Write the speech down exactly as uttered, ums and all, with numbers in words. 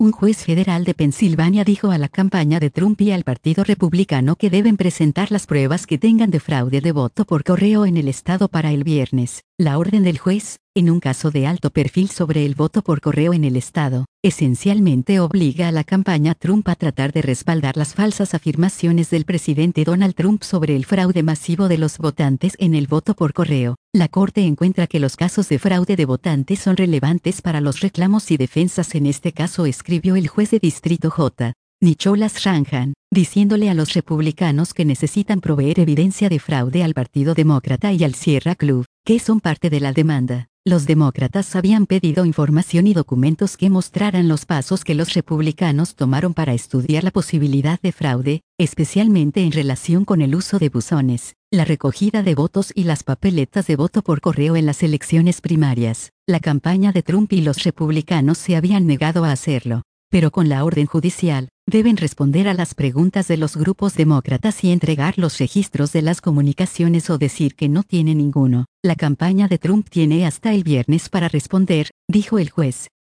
Un juez federal de Pensilvania dijo a la campaña de Trump y al Partido Republicano que deben presentar las pruebas que tengan de fraude de voto por correo en el estado para el viernes. La orden del juez, en un caso de alto perfil sobre el voto por correo en el estado, esencialmente obliga a la campaña Trump a tratar de respaldar las falsas afirmaciones del presidente Donald Trump sobre el fraude masivo de los votantes en el voto por correo. La Corte encuentra que los casos de fraude de votantes son relevantes para los reclamos y defensas en este caso, escribió el juez de distrito J. Nicholas Shanahan, diciéndole a los republicanos que necesitan proveer evidencia de fraude al Partido Demócrata y al Sierra Club, que son parte de la demanda. Los demócratas habían pedido información y documentos que mostraran los pasos que los republicanos tomaron para estudiar la posibilidad de fraude, especialmente en relación con el uso de buzones, la recogida de votos y las papeletas de voto por correo en las elecciones primarias. La campaña de Trump y los republicanos se habían negado a hacerlo, pero con la orden judicial, deben responder a las preguntas de los grupos demócratas y entregar los registros de las comunicaciones o decir que no tiene ninguno. La campaña de Trump tiene hasta el viernes para responder, dijo el juez.